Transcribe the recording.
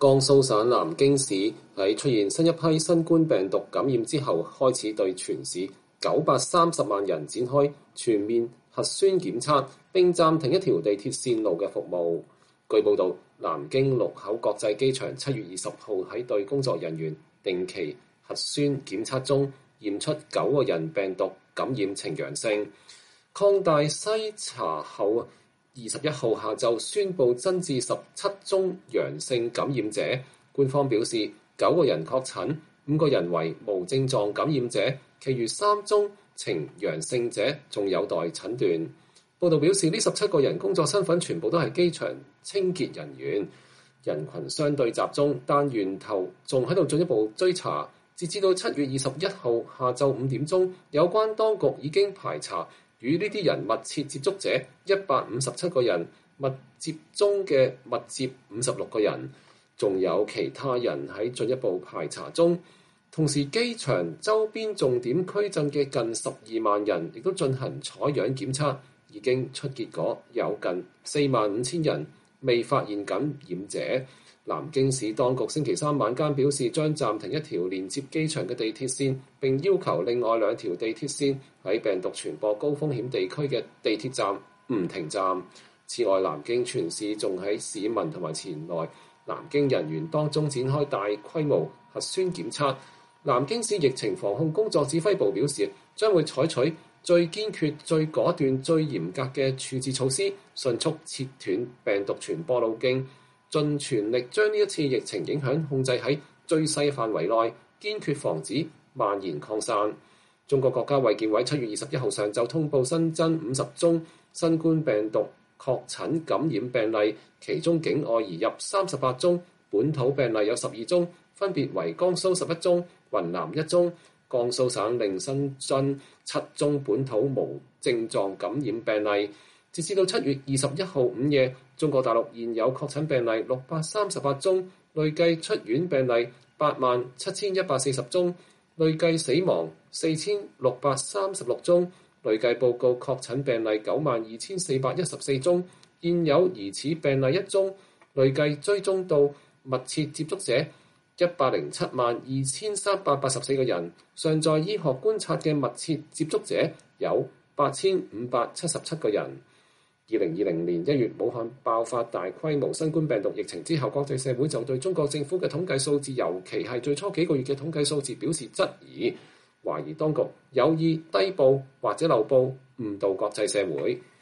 江蘇省南京市喺出現新一批新冠病毒感染之後，開始對全市930萬人展開全面核酸檢測，並暫停一條地鐵線路嘅服務。據報道，南京祿口國際機場7月20號喺對工作人員定期核酸檢測中驗出9個人病毒感染呈陽性，擴大篩查後21號下晝宣布增至17宗陽性感染者。官方表示9個人確診，5個人為無症狀感染者，其餘3宗呈陽性者仲有待診斷。報道表示，呢17個人工作身份全部都係機場清潔人員，人群相對集中，但源頭仲喺度進一步追查。截至到7月21號下晝5點鐘，有關當局已經排查與呢啲人密切接觸者157個人，密接中嘅密接56個人，仲有其他人喺進一步排查中。同時，機場周邊重點區鎮嘅近12萬人亦都進行採樣檢測，已經出結果，有近45000人未發現感染者。南京市當局星期三晚間表示，將暫停一條連接機場嘅地鐵線，並要求另外2條地鐵線喺病毒傳播高風險地區嘅地鐵站唔停站。此外，南京全市仲喺市民同埋前來南京人員當中展開大規模核酸檢測。南京市疫情防控工作指揮部表示，將會採取最堅決、最果斷、最嚴格嘅處置措施，迅速切斷病毒傳播路徑，盡全力將呢一次疫情影響控制喺最細範圍內，堅決防止蔓延擴散。中國國家衛健委7月21號上晝通報新增50宗新冠病毒確診感染病例，其中境外移入38宗，本土病例有12宗，分別為江蘇11宗、雲南1宗。江蘇省另新增7宗本土無症狀感染病例。截至到7月21號午夜，中國大陸現有確診病例638宗，累計出院病例87140宗，累計死亡4636宗，累計報告確診病例92414宗，現有疑似病例1宗，累計追蹤到密切接觸者1072384個人，尚在醫學觀察嘅密切接觸者有8577個人。2020年1月武漢爆發大規模新冠病毒疫情之後，國際社會就對中國政府嘅統計數字，尤其係最初幾個月嘅統計數字表示質疑，懷疑當局有意低報或者漏報，誤導國際社會。